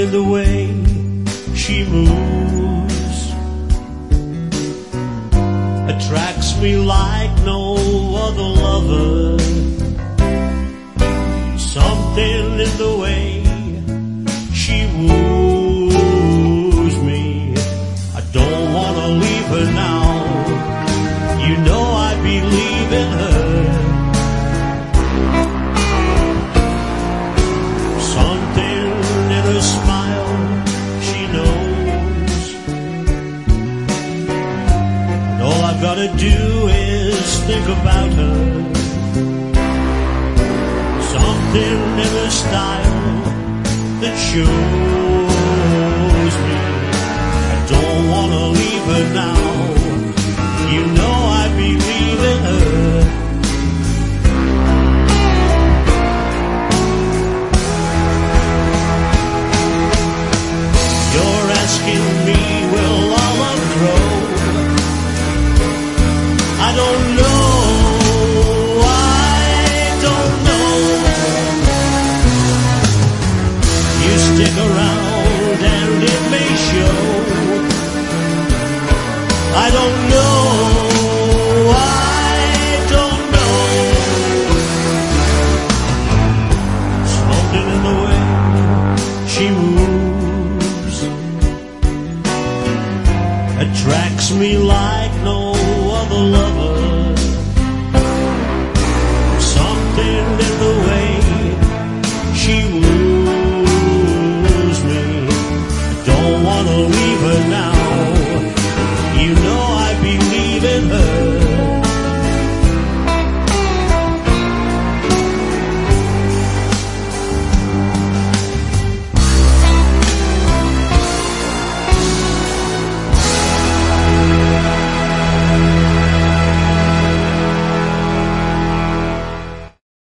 in the way she moves attracts me like no other lover. Something in the way she woos me. I don't want to leave her now. You know I believe in her. Something in her smile she knows. And all I've got to do is think about her. Something in her style that shows me I don't want to leave her now. You know